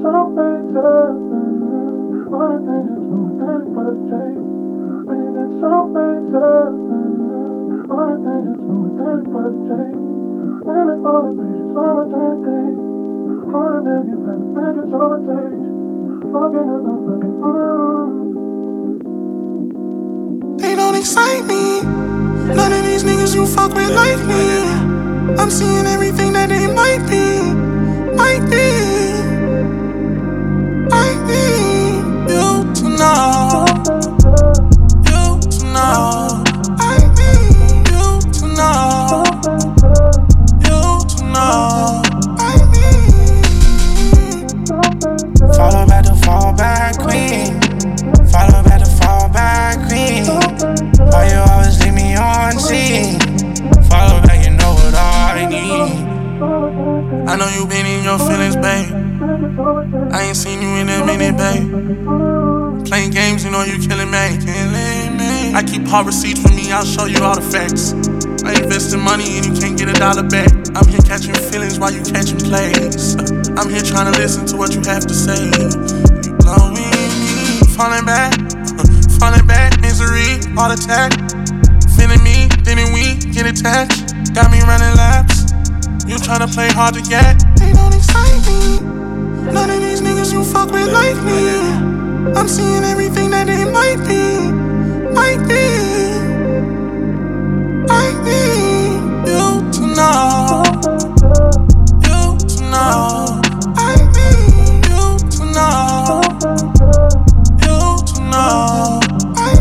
They don't excite me. None of these niggas you fuck with like me. I'm seeing everything that they might be. Might be. Might be. You to know. You to know. I need you to know. You to know. I need. Follow back to fall back queen. Follow back to fall back queen. Why you always leave me on scene? Follow back, you know what I need. I know you been in your feelings, babe. I ain't seen you in a minute, babe. Playing games, you know you killing me. I keep hard receipts for me, I'll show you all the facts. I invest in money and you can't get $1 back. I'm here catching feelings while you catching plays. I'm here trying to listen to what you have to say. You blowing me, falling back, misery, heart attack. Feeling me, didn't we get attached? Got me running laps. You tryna play hard to get. They don't excite me. None of these niggas you fuck with like me. I'm seeing everything that they might be. Might be. I need you to know. You to know. I need you to know. You to know. I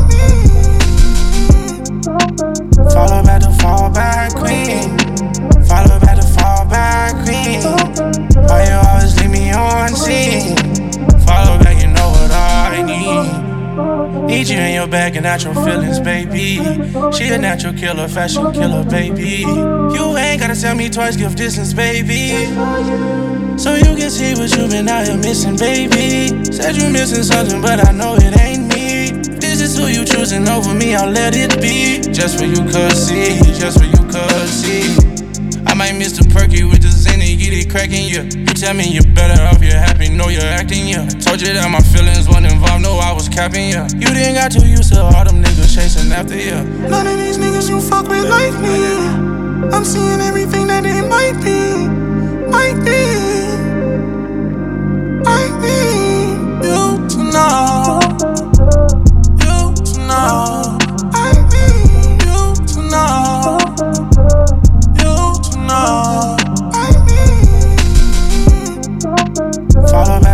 need. Follow back to fall back queen. Follow back to fall back queen. Why you always leave me on scene? Follow back, you know what I need. Need you in your bag and natural feelings, baby. She a natural killer, fashion killer, baby. You ain't gotta tell me twice, give distance, baby. So you can see what you been out here missing, baby. Said you missing something, but I know it ain't me. This is who you choosing over me, I'll let it be. Just for you could see, just for you could see. I might miss the perky with the Zenny, get it cracking, yeah. You tell me you're better off, you're happy, know you're acting, yeah. Told you that my feelings weren't involved, no, I was capping, yeah. You didn't got too used to all them niggas chasing after, yeah. None of these niggas you fuck with like me. I'm seeing everything that they might be. Might be. I need you to know. You to know. I need you to know. You to know. I need. Follow back.